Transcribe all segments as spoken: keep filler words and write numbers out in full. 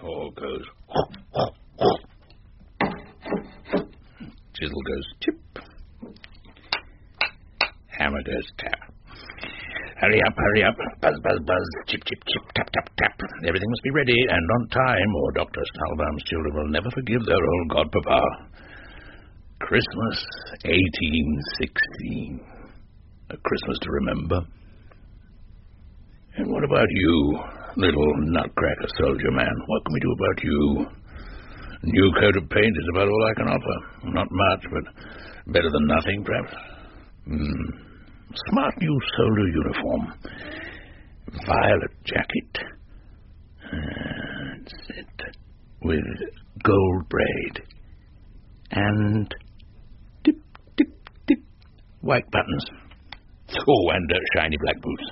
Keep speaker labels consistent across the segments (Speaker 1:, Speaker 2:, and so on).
Speaker 1: Hall goes... Chisel goes chip. Hammer goes tap. Hurry up, hurry up. Buzz, buzz, buzz. Chip, chip, chip. Tap, tap, tap. Everything must be ready and on time, or Doctor Stahlbaum's children will never forgive their old godpapa. Christmas eighteen sixteen. A Christmas to remember. And what about you, little nutcracker soldier man? What can we do about you? A new coat of paint is about all I can offer. Not much, but better than nothing, perhaps. Hmm. Smart new soldier uniform. Violet jacket. That's it. With gold braid. And dip, dip, dip. White buttons. Oh, and uh, shiny black boots.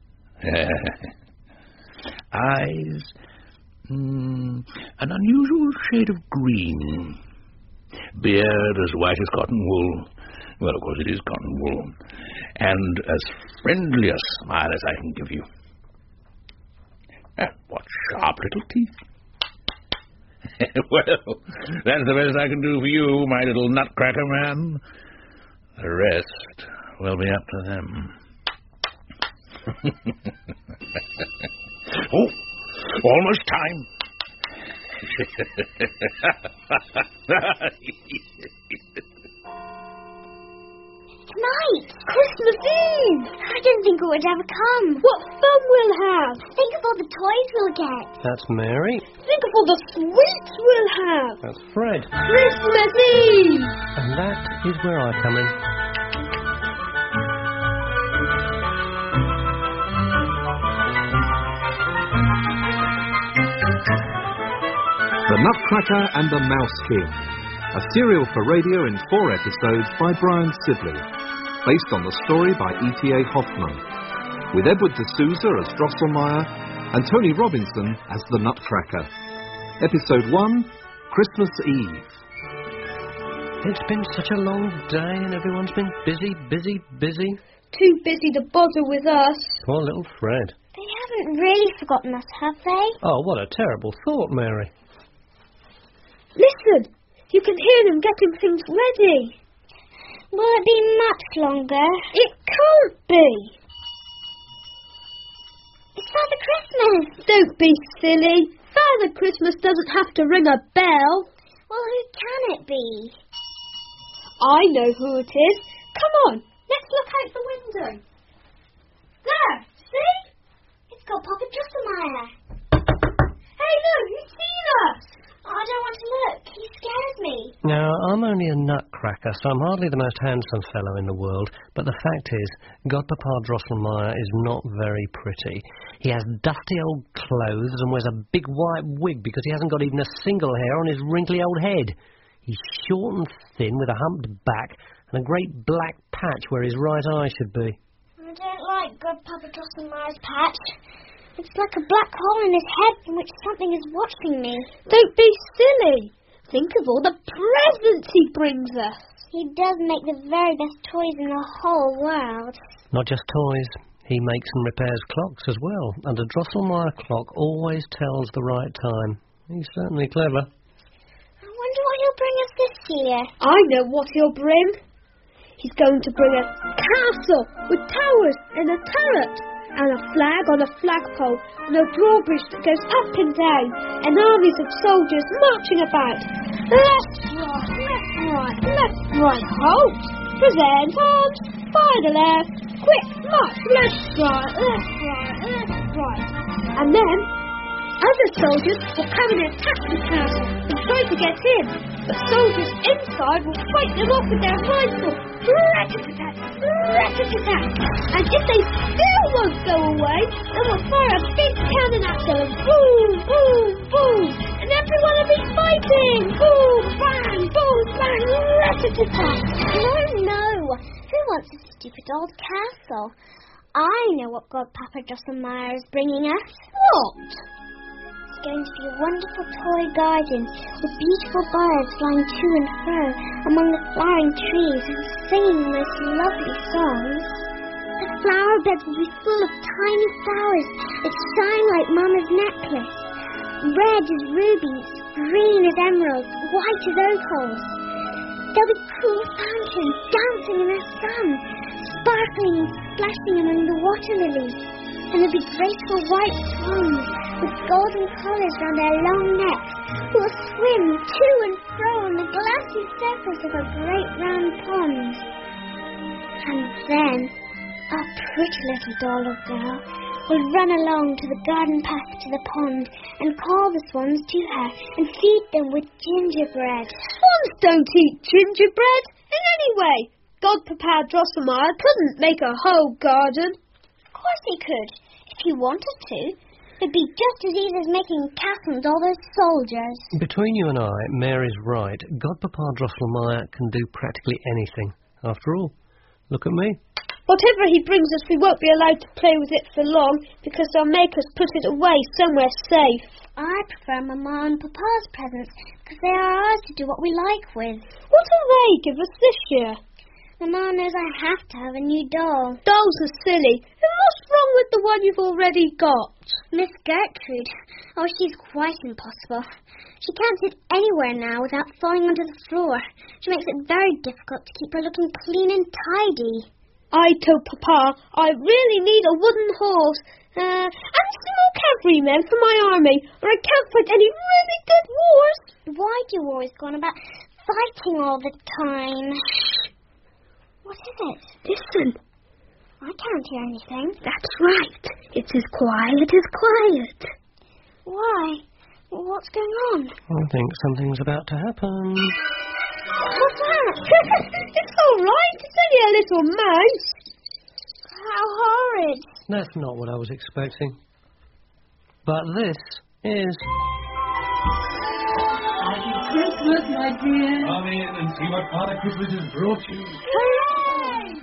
Speaker 1: Eyes. Mm, an unusual shade of green. Beard as white as cotton wool. Well, of course, it is cotton wool. And as friendly a smile as I can give you. And what sharp little teeth. Well, that's the best I can do for you, my little nutcracker man. The rest will be up to them. Oh, almost time.
Speaker 2: Tonight, Christmas Eve. I didn't think it would ever come. What fun we'll have. Think of all the toys we'll get.
Speaker 3: That's Mary.
Speaker 2: Think of all the sweets we'll have.
Speaker 3: That's Fred.
Speaker 2: Christmas Eve.
Speaker 3: And that is where I come in.
Speaker 4: The Nutcracker and the Mouse King, a serial for radio in four episodes by Brian Sibley, based on the story by E T A Hoffman, with Edward D'Souza as Drosselmeyer and Tony Robinson as the Nutcracker. Episode one, Christmas Eve.
Speaker 3: It's been such a long day and everyone's been busy, busy, busy.
Speaker 2: Too busy to bother with us.
Speaker 3: Poor little Fred.
Speaker 2: They haven't really forgotten us, have they?
Speaker 3: Oh, what a terrible thought, Mary.
Speaker 2: Listen, you can hear them getting things ready. Will it be much longer? It can't be. It's Father Christmas. Don't be silly. Father Christmas doesn't have to ring a bell. Well, who can it be? I know who it is. Come on, let's look out the window. There, see? It's got Papa Drosselmeyer. Hey, look, he's seen us. Oh, I don't want to look. He scares me.
Speaker 3: Now, I'm only a nutcracker, so I'm hardly the most handsome fellow in the world, but the fact is, Godpapa Drosselmeyer is not very pretty. He has dusty old clothes and wears a big white wig because he hasn't got even a single hair on his wrinkly old head. He's short and thin with a humped back and a great black patch where his right eye should be.
Speaker 2: I don't like Godpapa Drosselmeyer's patch. It's like a black hole in his head from which something is watching me. Don't be silly. Think of all the presents he brings us. He does make the very best toys in the whole world.
Speaker 3: Not just toys. He makes and repairs clocks as well, and a Drosselmeyer clock always tells the right time. He's certainly clever.
Speaker 2: I wonder what he'll bring us this year. I know what he'll bring. He's going to bring a castle with towers and a turret. And a flag on a flagpole, and a drawbridge that goes up and down, and armies of soldiers marching about. Left, right, left, right, left, right, halt! Present arms, fire the left, quick, march, left, right, left, right, left, right. And then, other soldiers will come and attack the castle and try to get in, but soldiers inside will fight them off with their rifles. Rat-a-tat-tat, rat-a-tat-tat. And if they still won't go away, then we'll fire a big cannon at them. Boom, boom, boom. And everyone will be fighting. Boom, bang, boom, bang, rat-a-tat-tat. Oh no, who wants a stupid old castle? I know what Godpapa Drosselmeyer is bringing us. What? It's going to be a wonderful toy garden with beautiful birds flying to and fro among the flowering trees and singing the most lovely songs. The flower beds will be full of tiny flowers that shine like Mama's necklace. Red as rubies, green as emeralds, white as opals. There'll be cool fountains dancing in the sun, sparkling and splashing among the water lilies. And there'll be graceful white swans with golden collars round their long necks, who will swim to and fro on the glassy surface of a great round pond. And then a pretty little doll or girl will run along to the garden path to the pond and call the swans to her and feed them with gingerbread.
Speaker 5: Swans don't eat gingerbread in any way. Godpapa Drosselmeyer couldn't make a whole garden.
Speaker 2: Of course he could, if he wanted to. It'd be just as easy as making castles all those soldiers.
Speaker 3: Between you and I, Mary's right. Godpapa Drosselmeyer can do practically anything. After all, look at me.
Speaker 5: Whatever he brings us, we won't be allowed to play with it for long, because they'll make us put it away somewhere safe.
Speaker 2: I prefer Mama and Papa's presents, because they are ours to do what we like with.
Speaker 5: What will they give us this year?
Speaker 2: Mama knows I have to have a new doll.
Speaker 5: Dolls are silly. And what's wrong with the one you've already got?
Speaker 2: Miss Gertrude. Oh, she's quite impossible. She can't sit anywhere now without falling onto the floor. She makes it very difficult to keep her looking clean and tidy.
Speaker 5: I told Papa I really need a wooden horse uh, and some more cavalrymen for my army, or I can't fight any really good wars.
Speaker 2: Why do you always go on about fighting all the time? What is it?
Speaker 5: Listen.
Speaker 2: I can't hear anything.
Speaker 5: That's right. It's as quiet as quiet.
Speaker 2: Why? What's going on?
Speaker 3: I think something's about to happen.
Speaker 2: What's that?
Speaker 5: It's all right. It's only a little mouse.
Speaker 2: How horrid.
Speaker 3: That's not what I was expecting. But this is...
Speaker 6: Happy Christmas, my dear. Come in and see what Father Christmas has brought you.
Speaker 2: Hooray!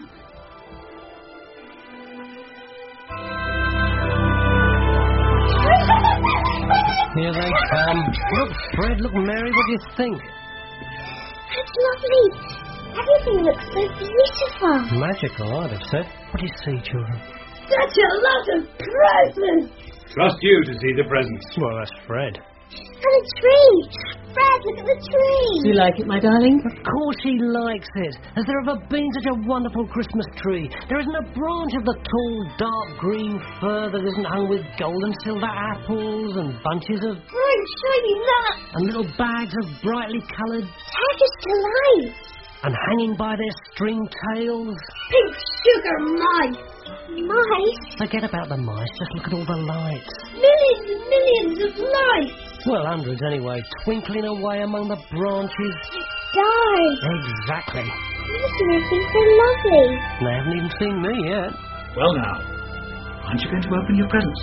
Speaker 3: Here they come. Look, Fred, look, Mary, what do you think?
Speaker 2: That's lovely. Everything looks so beautiful.
Speaker 3: Magical, I'd have said. What do you see, children?
Speaker 5: Such a lot of presents.
Speaker 6: Trust you to see the presents.
Speaker 3: Well, that's Fred.
Speaker 2: And a tree. Fred, look at the tree.
Speaker 7: Do you like it, my darling?
Speaker 3: Of course he likes it. Has there ever been such a wonderful Christmas tree? There isn't a branch of the tall, dark green fir that isn't hung with gold and silver apples and bunches of...
Speaker 5: Bright, shiny nuts.
Speaker 3: And little bags of brightly coloured...
Speaker 2: Turkish delight.
Speaker 3: And hanging by their string tails...
Speaker 5: Pink sugar mice.
Speaker 2: Mice?
Speaker 3: Forget about the mice, just look at all the lights.
Speaker 5: Millions and millions of lights.
Speaker 3: Well, hundreds anyway, twinkling away among the branches.
Speaker 2: Stars.
Speaker 3: Exactly.
Speaker 2: This must be so lovely.
Speaker 3: They haven't even seen me yet.
Speaker 1: Well now, aren't you going to open your presents?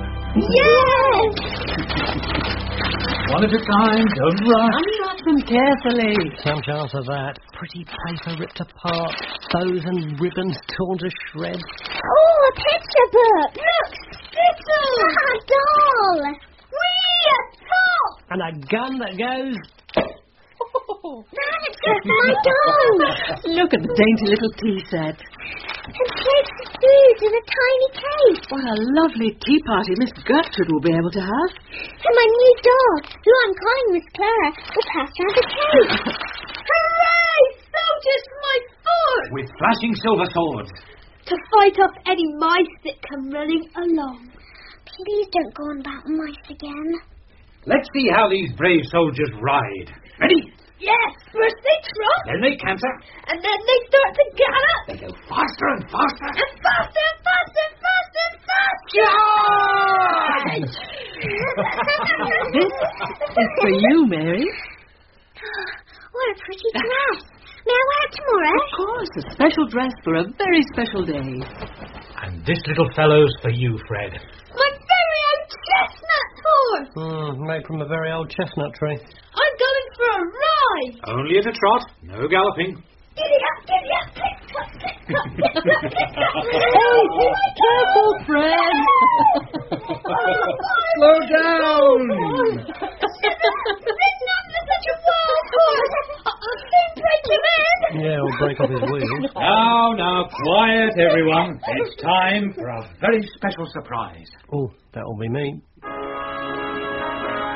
Speaker 2: Yes!
Speaker 1: One at a time, don't rush.
Speaker 7: Unwrap them carefully.
Speaker 3: Some chance of that. Pretty paper ripped apart, bows and ribbons torn to shreds.
Speaker 2: Oh, a picture book. Look, Skittle. A doll. Whee, a top.
Speaker 3: And a gun that goes...
Speaker 2: That's just my doll.
Speaker 7: Look at the dainty little tea set.
Speaker 2: And plates of food in a tiny cake.
Speaker 7: What a lovely tea party Miss Gertrude will be able to have.
Speaker 2: And my new doll, who I'm calling Miss Clara, will pass round the cake.
Speaker 5: Hooray! Soldiers for my foot!
Speaker 6: With flashing silver swords.
Speaker 5: To fight off any mice that come running along.
Speaker 2: Please don't go on about mice again.
Speaker 6: Let's see how these brave soldiers ride. Ready?
Speaker 5: Yes, first they trot.
Speaker 6: Then they canter.
Speaker 5: And then they start to gallop.
Speaker 6: They go faster and faster.
Speaker 5: And faster and faster and faster and faster.
Speaker 7: This is for you, Mary.
Speaker 2: What a pretty dress. May I wear it tomorrow?
Speaker 7: Of course, a special dress for a very special day.
Speaker 6: And this little fellow's for you, Fred.
Speaker 5: My very own chestnut horse.
Speaker 3: Hmm, made from a very old chestnut tree.
Speaker 5: I'm going for a ride.
Speaker 6: Only at a trot, no galloping.
Speaker 5: Giddy up, giddy up, click, click, click, click, click, click,
Speaker 7: Oh, careful, Fred.
Speaker 6: Slow down.
Speaker 5: Ridden under such a wild horse. I'll soon break him in.
Speaker 3: Yeah, or break off his wheels.
Speaker 6: Now, now, quiet, everyone. It's time for a very special surprise.
Speaker 3: Oh, that'll be me.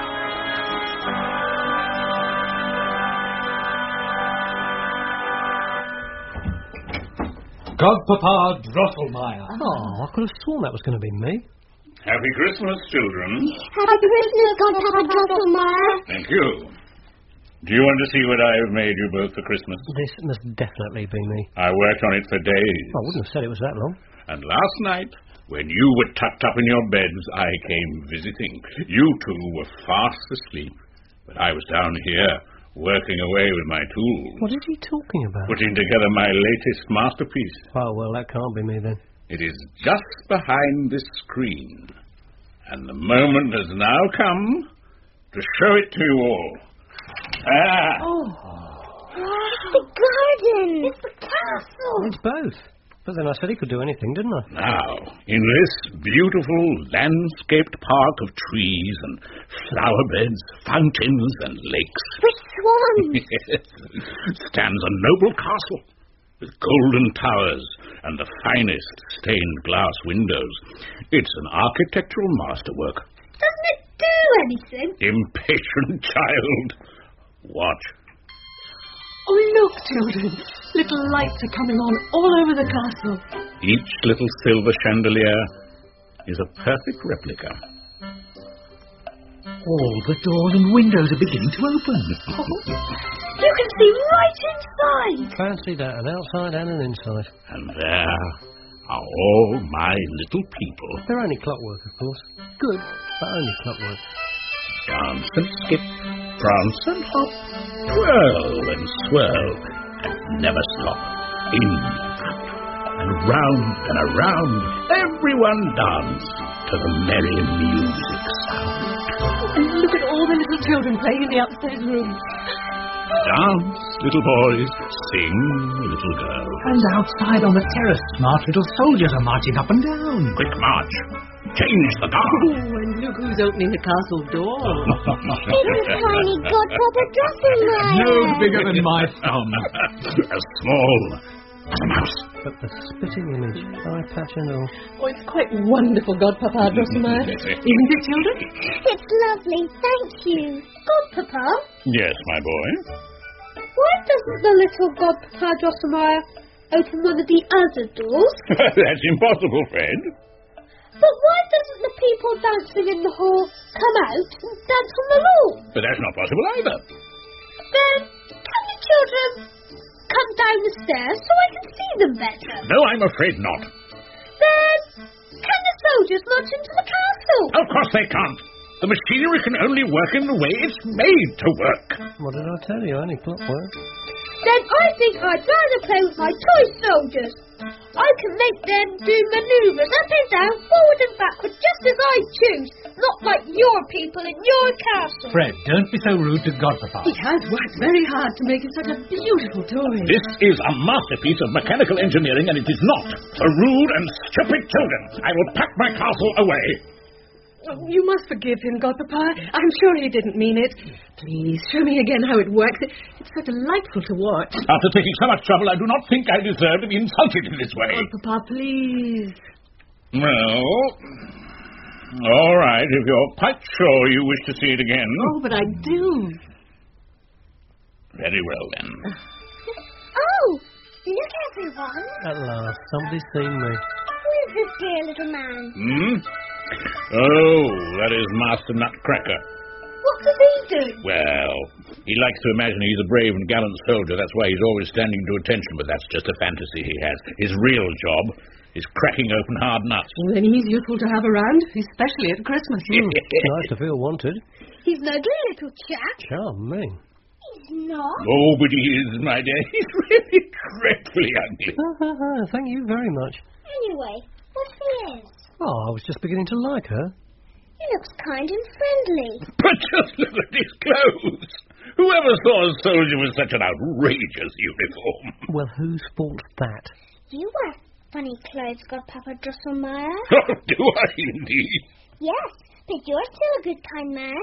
Speaker 6: Godpapa Drosselmeyer.
Speaker 3: Oh, I could have sworn that was going to be me.
Speaker 1: Happy Christmas, children.
Speaker 2: Happy Christmas, Godpapa Drosselmeyer.
Speaker 1: Thank you. Do you want to see what I have made you both for Christmas?
Speaker 3: This must definitely be me.
Speaker 1: I worked on it for days.
Speaker 3: I wouldn't have said it was that long.
Speaker 1: And last night, when you were tucked up in your beds, I came visiting. You two were fast asleep, but I was down here, working away with my tools.
Speaker 3: What is he talking about?
Speaker 1: Putting together my latest masterpiece.
Speaker 3: Oh, well, that can't be me then.
Speaker 1: It is just behind this screen. And the moment has now come to show it to you all. Ah!
Speaker 2: Oh. It's the garden. It's the castle.
Speaker 3: It's both. But then I said he could do anything, didn't I?
Speaker 1: Now, in this beautiful landscaped park of trees and flower beds, fountains and lakes...
Speaker 2: With swans!
Speaker 1: Yes, stands a noble castle with golden towers and the finest stained glass windows. It's an architectural masterwork.
Speaker 2: Doesn't it do anything?
Speaker 1: Impatient child. Watch.
Speaker 7: Oh, look, children. Little lights are coming on all over the castle.
Speaker 1: Each little silver chandelier is a perfect replica.
Speaker 6: All the doors and windows are beginning to open.
Speaker 2: You can see right inside.
Speaker 3: Fancy that, an outside and an inside.
Speaker 1: And there are all my little people.
Speaker 3: They're only clockwork, of course. Good, but only clockwork.
Speaker 1: Dance and skip, prance and hop, twirl and swirl, and never stop. In, out, and round and around, everyone dance to the merry music sound.
Speaker 7: And look at all the little children playing in the upstairs room.
Speaker 1: Dance, little boys, sing, little girls.
Speaker 6: And outside on the terrace, smart little soldiers are marching up and down.
Speaker 1: Quick march, change the guard.
Speaker 7: Oh, and look who's opening the castle door.
Speaker 2: It's a tiny Godpapa Drosselmeyer.
Speaker 6: No bigger than my thumb.
Speaker 1: As small as a mouse.
Speaker 3: But the spitting image, eye patch and all.
Speaker 7: Oh, it's quite wonderful, Godpapa Drosselmeyer. Isn't it, children?
Speaker 2: It's lovely, thank you. Godpapa,
Speaker 1: Yes, my boy.
Speaker 2: why doesn't the little Godpapa Drosselmeyer open one of the other doors?
Speaker 1: That's impossible, Fred.
Speaker 2: But why doesn't the people dancing in the hall come out and dance on the lawn?
Speaker 1: But that's not possible either.
Speaker 2: Then can the children come down the stairs so I can see them better?
Speaker 1: No, I'm afraid not.
Speaker 2: Then can the soldiers march into the castle?
Speaker 1: Of course they can't. The machinery can only work in the way it's made to work.
Speaker 3: What did I tell you? Only clockwork.
Speaker 2: Then I think I'd rather play with my toy soldiers. I can make them do manoeuvres up and down, forward and backward, just as I choose. Not like your people in your castle.
Speaker 6: Fred, don't be so rude to Godpapa.
Speaker 7: He has worked very hard to make it such a beautiful toy.
Speaker 1: This is a masterpiece of mechanical engineering, and it is not for rude and stupid children. I will pack my castle away.
Speaker 7: Oh, you must forgive him, Godpapa. I'm sure he didn't mean it. Please, show me again how it works. It's so delightful to watch.
Speaker 1: After taking so much trouble, I do not think I deserve to be insulted in this way.
Speaker 7: Godpapa, please.
Speaker 1: Well, all right, if you're quite sure you wish to see it again.
Speaker 7: Oh, but I do.
Speaker 1: Very well, then.
Speaker 2: Oh, look, everyone.
Speaker 3: At last, somebody's seen me.
Speaker 2: Who is this dear little man?
Speaker 1: Hmm? Oh, that is Master Nutcracker.
Speaker 2: What does he do?
Speaker 1: Well, he likes to imagine he's a brave and gallant soldier. That's why he's always standing to attention, but that's just a fantasy he has. His real job is cracking open hard nuts.
Speaker 7: Well, then he's useful to have around, especially at Christmas.
Speaker 3: Mm, it's nice to feel wanted.
Speaker 2: He's an ugly little chap.
Speaker 3: Charming.
Speaker 2: He's not.
Speaker 1: Oh, but he is, my dear. He's really dreadfully ugly.
Speaker 3: Thank you very much.
Speaker 2: Anyway, what he is?
Speaker 3: Oh, I was just beginning to like her.
Speaker 2: He looks kind and friendly.
Speaker 1: But just look at his clothes. Whoever saw a soldier with such an outrageous uniform?
Speaker 3: Well, whose fault's that?
Speaker 2: You wear funny clothes, Godpapa Drosselmeyer.
Speaker 1: Oh, do I indeed?
Speaker 2: Yes, but you're still a good, kind man.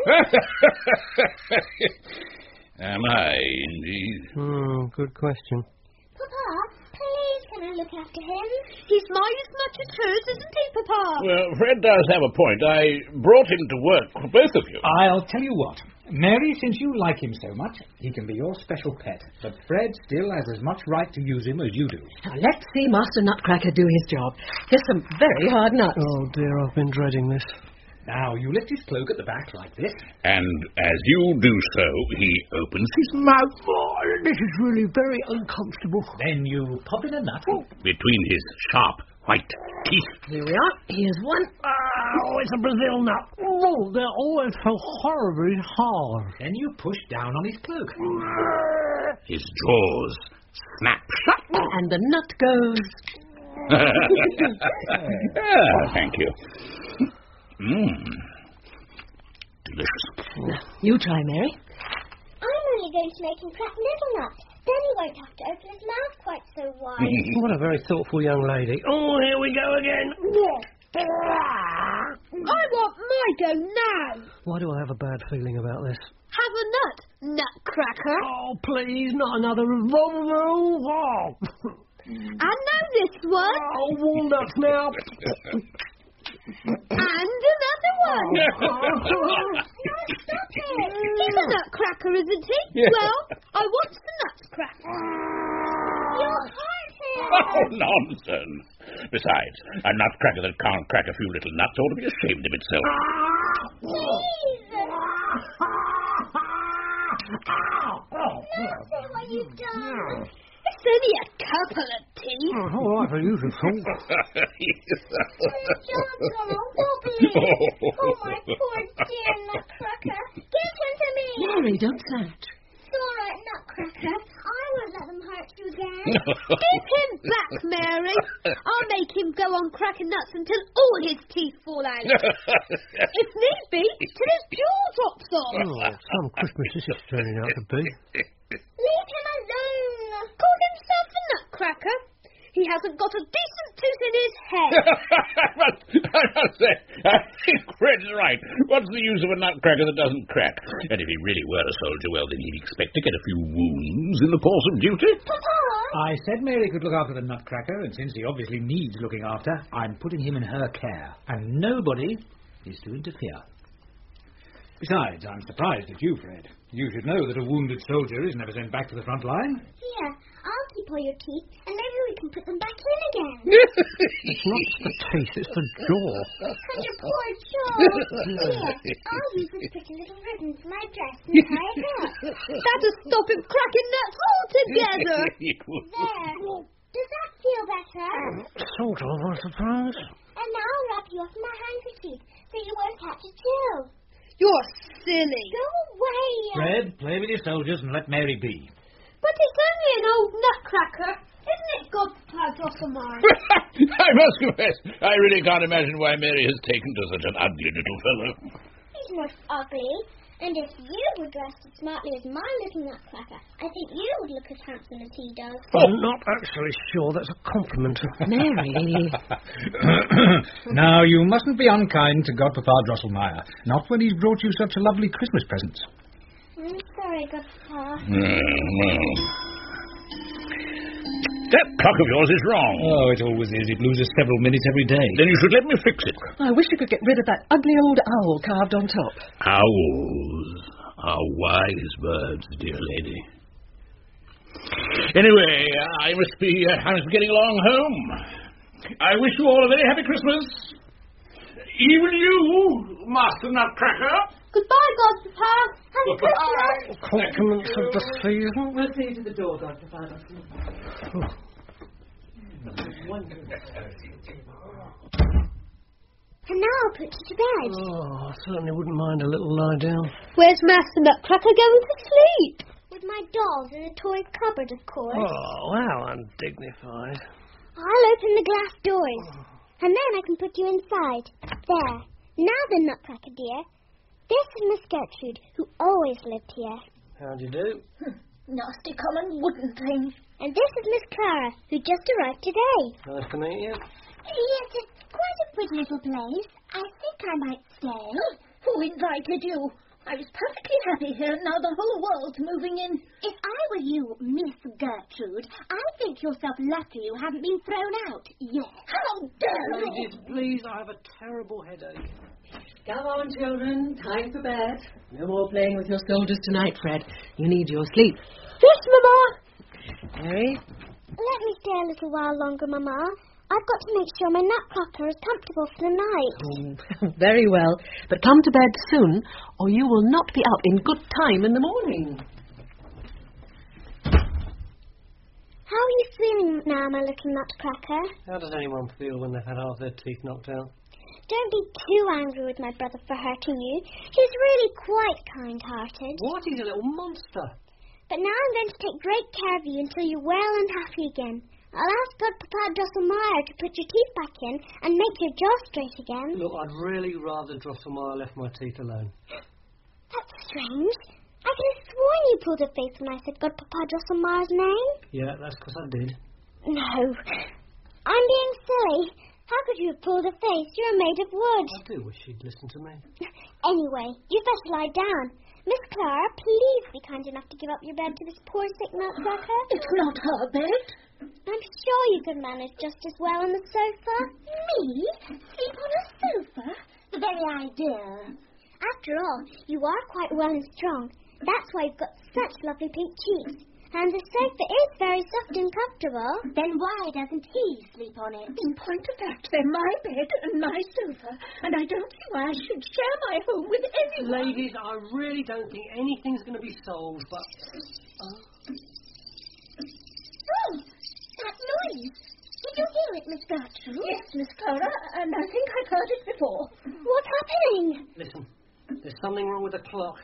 Speaker 1: Am I indeed?
Speaker 3: Hmm, good question.
Speaker 2: Papa, please can I look after him? He's mine as much as hers, isn't he, Papa?
Speaker 1: Well, Fred does have a point. I brought him to work for both of you.
Speaker 6: I'll tell you what.
Speaker 8: Mary, since you like him so much, he can be your special pet. But Fred still has as much right to use him as you do.
Speaker 7: Now, let's see Master Nutcracker do his job. Here's some very hard nuts.
Speaker 3: Oh, dear, I've been dreading this.
Speaker 8: Now, you lift his cloak at the back like this.
Speaker 1: And as you do so, he opens his mouth.
Speaker 3: Oh, this is really very uncomfortable.
Speaker 8: Then you pop in a nut.
Speaker 1: Between his sharp white teeth.
Speaker 7: Here we are. Here's one.
Speaker 3: Oh, it's a Brazil nut. Oh, they're always so horribly hard.
Speaker 8: Then you push down on his cloak.
Speaker 1: His jaws snap shut.
Speaker 7: And the nut goes.
Speaker 1: Ah, thank you. Mmm. Delicious.
Speaker 7: Now, you try, Mary.
Speaker 2: I'm only going to make him crack little nuts. Then he won't have to open his mouth quite so wide.
Speaker 3: What a very thoughtful young lady. Oh, here we go again.
Speaker 5: I want my go now.
Speaker 3: Why do I have a bad feeling about this?
Speaker 5: Have a nut, Nutcracker.
Speaker 3: Oh, please, not another revolver.
Speaker 5: And now this one.
Speaker 3: Oh, walnuts now.
Speaker 5: And another one.
Speaker 2: No, stop it.
Speaker 5: He's a Nutcracker, isn't he?
Speaker 1: Yeah.
Speaker 5: Well, I want the Nutcracker.
Speaker 2: You'll hurt him.
Speaker 1: Oh, nonsense. Besides, a nutcracker that can't crack a few little nuts ought to be ashamed of itself.
Speaker 2: Please. Now see what you've done.
Speaker 5: It's only a couple of teeth.
Speaker 3: Oh, all right for you to talk.
Speaker 2: John's gone all wobbly. Oh, my poor dear Nutcracker. Give him to me.
Speaker 7: Mary, don't snatch.
Speaker 2: It's all right, Nutcracker. I won't let them hurt you again.
Speaker 5: Give him back, Mary. I'll make him go on cracking nuts until all his teeth fall out. If need be, till his jaw drops off.
Speaker 3: Oh, some Christmas this is turning out to be.
Speaker 2: Leave him alone.
Speaker 5: Call himself a Nutcracker. He hasn't got a decent tooth in his head.
Speaker 1: I must say, I think Fred's right. What's the use of a nutcracker that doesn't crack? And if he really were a soldier, well, then he'd expect to get a few wounds in the course of duty.
Speaker 2: Papa.
Speaker 8: I said Mary could look after the Nutcracker, and since he obviously needs looking after, I'm putting him in her care. And nobody is to interfere. Besides, I'm surprised at you, Fred. You should know that a wounded soldier is never sent back to the front line.
Speaker 2: Here, I'll keep all your teeth, and maybe we can put them back in again.
Speaker 3: It's not the teeth, it's the jaw.
Speaker 2: And your poor jaw. Here, I'll use this pretty little ribbon for my dress and tie it up.
Speaker 5: That'll stop him cracking nuts altogether.
Speaker 2: There. Does that feel better?
Speaker 3: Sort of, I suppose.
Speaker 2: And now I'll wrap you up in my handkerchief so you won't catch a chill.
Speaker 5: You're silly.
Speaker 2: Go away.
Speaker 8: Fred, play with your soldiers and let Mary be.
Speaker 5: But it's only an old Nutcracker. Isn't it, Godpapa Drosselmeyer?
Speaker 1: I must confess, I really can't imagine why Mary has taken to such an ugly little fellow.
Speaker 2: He's not ugly. And if you were dressed as smartly as my little Nutcracker, I think you would look as handsome as he does.
Speaker 3: I'm not actually sure that's a compliment.
Speaker 7: Mary.
Speaker 8: Now, you mustn't be unkind to Godpapa Drosselmeyer. Not when he's brought you such a lovely Christmas present.
Speaker 2: I'm sorry, Godpapa.
Speaker 1: Mm, well. That clock of yours is wrong.
Speaker 8: Oh, it always is. It loses several minutes every day.
Speaker 1: Then you should let me fix it.
Speaker 7: I wish you could get rid of that ugly old owl carved on top.
Speaker 1: Owls are wise birds, dear lady. Anyway, I must be, uh, I must be getting along home. I wish you all a very happy Christmas. Even you, Master Nutcracker.
Speaker 5: Goodbye, Godpapa.
Speaker 2: Happy Christmas.
Speaker 3: Compliments of the season.
Speaker 7: We'll see you to the door, Godpapa.
Speaker 3: Oh.
Speaker 2: And now I'll put you to bed.
Speaker 3: Oh, I certainly wouldn't mind a little lie down.
Speaker 5: Where's Master Nutcracker going to sleep?
Speaker 2: With my dolls in a toy cupboard, of course.
Speaker 3: Oh, how undignified.
Speaker 2: I'll open the glass doors. And then I can put you inside. There. Now then, Nutcracker dear. This is Miss Gertrude, who always lived here.
Speaker 3: How do you do?
Speaker 2: Nasty common wooden thing. And this is Miss Clara, who just arrived today.
Speaker 3: Nice to meet you.
Speaker 2: Yes, it's quite a pretty little place. I think I might stay.
Speaker 5: Who invited you? I was perfectly happy here. Now the whole world's moving in.
Speaker 2: If I were you, Miss Gertrude, I'd think yourself lucky you haven't been thrown out yet.
Speaker 5: How dare you!
Speaker 3: Ladies, please, I have a terrible headache.
Speaker 7: Come on, children. Time for bed. No more playing with your soldiers tonight, Fred. You need your sleep.
Speaker 2: Yes, Mama.
Speaker 7: Mary?
Speaker 2: Let me stay a little while longer, Mama. I've got to make sure my nutcracker is comfortable for the night.
Speaker 7: Oh, very well. But come to bed soon, or you will not be up in good time in the morning.
Speaker 2: How are you feeling now, my little nutcracker?
Speaker 3: How does anyone feel when they've had half their teeth knocked out?
Speaker 2: Don't be too angry with my brother for hurting you. He's really quite kind-hearted.
Speaker 3: What? He's a little monster.
Speaker 2: But now I'm going to take great care of you until you're well and happy again. I'll ask Godpapa Drosselmeyer to put your teeth back in and make your jaw straight again.
Speaker 3: Look, I'd really rather Drosselmeyer left my teeth alone.
Speaker 2: That's strange. I could have sworn you pulled a face when I said Godpapa Drosselmeyer's name.
Speaker 3: Yeah, that's because I did.
Speaker 2: No. I'm being silly. How could you have pulled a face? You're made of wood.
Speaker 3: I do wish she'd listen to me.
Speaker 2: Anyway, you'd better lie down. Miss Clara, please be kind enough to give up your bed to this poor sick nutcracker.
Speaker 5: It's not her bed.
Speaker 2: I'm sure you could manage just as well on the sofa.
Speaker 5: Me? Sleep on a sofa?
Speaker 2: The very idea. After all, you are quite well and strong. That's why you've got such lovely pink cheeks. And the sofa is very soft and comfortable.
Speaker 5: Then why doesn't he sleep on it? In point of fact, they're my bed and my sofa, and I don't see why I should share my home with anyone.
Speaker 3: Ladies, I really don't think anything's going to be solved, but...
Speaker 5: Oh. Oh, that noise. Did you hear it, Miss Gertrude? Yes, Miss Clara, and I think I've heard it before.
Speaker 2: What's happening?
Speaker 3: Listen, there's something wrong with the clock.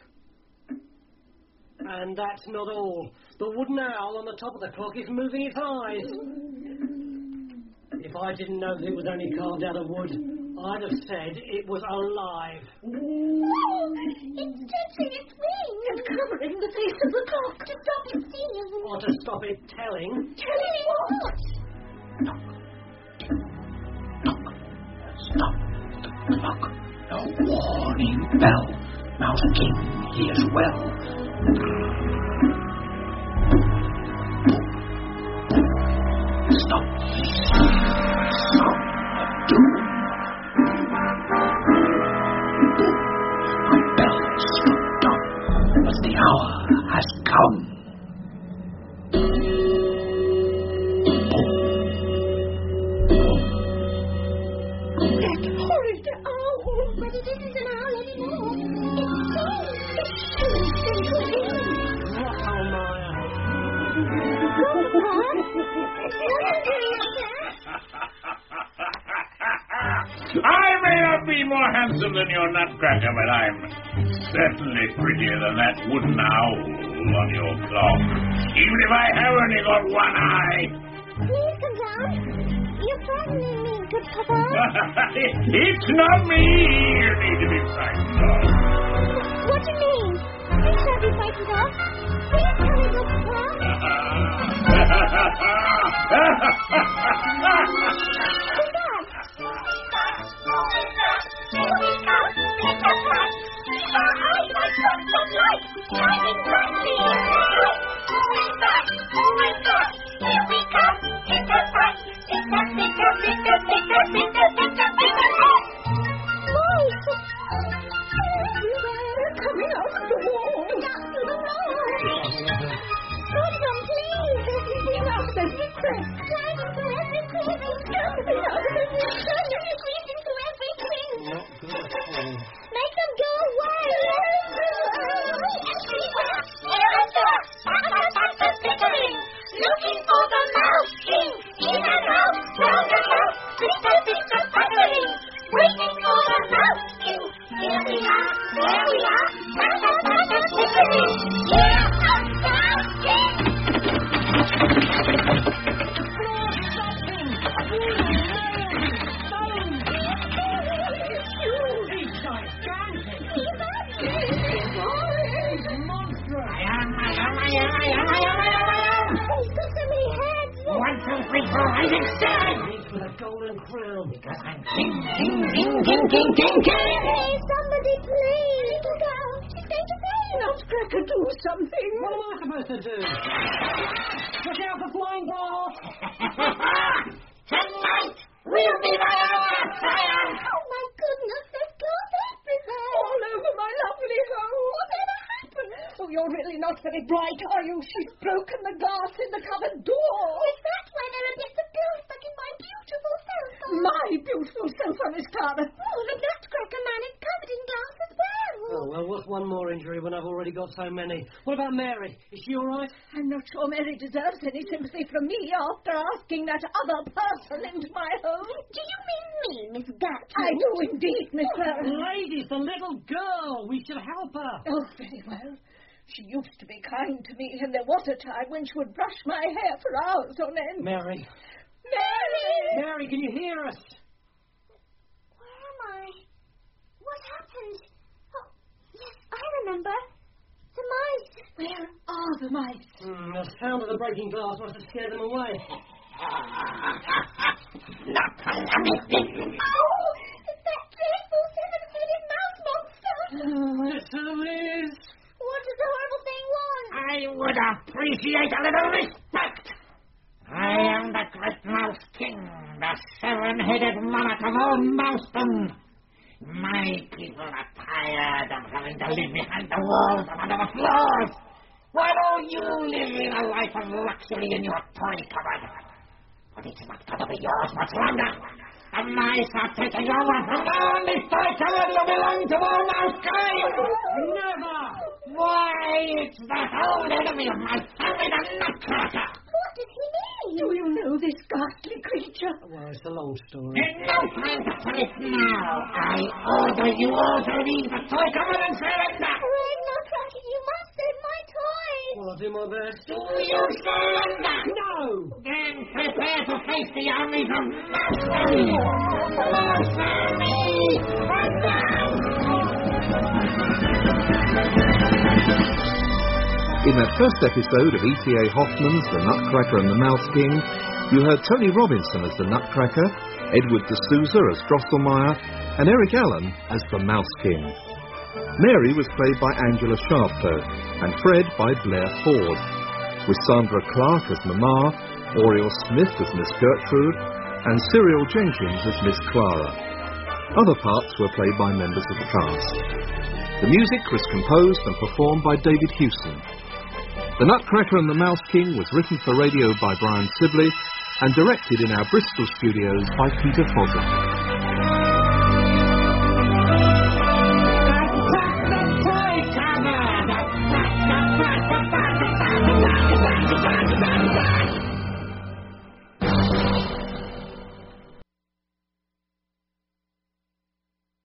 Speaker 3: And that's not all. The wooden owl on the top of the clock is moving its eyes. If I didn't know that it was only carved out of wood, I'd have said it was alive.
Speaker 5: Oh, it's stretching its wings and covering the face of the clock to stop it seeing.
Speaker 3: Or to stop it telling.
Speaker 5: Telling what?
Speaker 1: Knock. Knock. Stop the clock. A warning bell. Mouse King hears well. Stop. Stop. Do. My bell stopped up, but the hour has come.
Speaker 5: That horrid owl! But it isn't an owl anymore. It's changed. It's changed into a human.
Speaker 1: I may not be more handsome than your nutcracker, but I'm certainly prettier than that wooden owl on your clock. Even if I have only got one eye.
Speaker 2: Please come down. You're frightening me, good Papa.
Speaker 1: It's not me you need to be frightened of.
Speaker 2: What do you mean? Please don't be frightened of. Please tell me, good Papa.
Speaker 5: Coming out of the wall. Down to the floor. Someone, please. We're out of every crack. Climbing through every crevice. Jumping out of every turn. You're squeezing through everything.
Speaker 3: Not good at all.
Speaker 2: Make them go away.
Speaker 5: Looking for the Mouse King. In and out, round and round. Bitter, bitter, battering. Waiting for the Mouse King. Here we are, there we are. Batter, batter, bickering. Here comes the Mouse King.
Speaker 1: One, two, three, four, I think seven.
Speaker 3: He's with a golden crown.
Speaker 1: Because I'm king, king, king, king, king, king, king.
Speaker 2: Hey, somebody please. Little girl, she's going Nutcracker, do something.
Speaker 3: What am I supposed to do? Look out for flying balls!
Speaker 5: Tonight, we'll be right on fire!
Speaker 2: Oh, my goodness, there's glass everywhere. All over my lovely home. Whatever happened? Oh, you're really not very bright, are you? She's broken the glass in the cupboard door.
Speaker 5: Is that why there are bits of glass stuck in my beautiful sofa?
Speaker 2: My beautiful sofa, Miss Clara.
Speaker 5: Oh, the Nutcracker man is covered in glass as well.
Speaker 3: Oh, well, what's one more injury when I've already got so many? What about Mary? Is she all right?
Speaker 2: I'm not sure Mary deserves any sympathy from me after asking that other person into my home.
Speaker 5: Do you mean me, Miss Gertrude?
Speaker 2: I do indeed, Miss Clara.
Speaker 3: Ladies, the little girl! We should help her.
Speaker 2: Oh, very well. She used to be kind to me, and there was a time when she would brush my hair for hours on end.
Speaker 3: Mary.
Speaker 2: Mary!
Speaker 3: Mary, can you hear us?
Speaker 5: Where am I? What happened? Oh, yes, I remember. The mice.
Speaker 2: Where are the mice?
Speaker 3: Mm, the sound of the breaking glass must have scared them away.
Speaker 5: Oh, that dreadful seven-headed mouse monster.
Speaker 3: Oh, it certainly is.
Speaker 5: What does the horrible thing want?
Speaker 9: I would appreciate a little respect. I am the great Mouse King, the seven-headed monarch of all Mouston. My people are tired of having to live behind the walls and under the floors, while all you live in a life of luxury in your toy cupboard. But it's not going to be yours much longer. The mice are taking over from now on. This toy cupboard will belong to all Mousekind.
Speaker 3: Never!
Speaker 9: Why, it's that old enemy of my family, the Nutcracker.
Speaker 5: What does he mean?
Speaker 2: Do you know this ghastly creature?
Speaker 3: Well, it's a long story.
Speaker 9: There's no time to tell it now. I order you all to leave the toy cupboard and surrender.
Speaker 5: Red Nutcracker, you must save my toys.
Speaker 3: Well, I'll do my best.
Speaker 9: Do you surrender?
Speaker 3: No!
Speaker 9: Then prepare to face the armies of Mouston. Mouse army,
Speaker 4: In that first episode of E T A Hoffman's The Nutcracker and the Mouse King, you heard Tony Robinson as the Nutcracker, Edward D'Souza as Drosselmeyer, and Eric Allen as the Mouse King. Mary was played by Angela Sharpto, and Fred by Blair Ford, with Sandra Clark as Mama, Oriel Smith as Miss Gertrude, and Cyril Jenkins as Miss Clara. Other parts were played by members of the cast. The music was composed and performed by David Hewson. The Nutcracker and the Mouse King was written for radio by Brian Sibley and directed in our Bristol studios by Peter Fodder.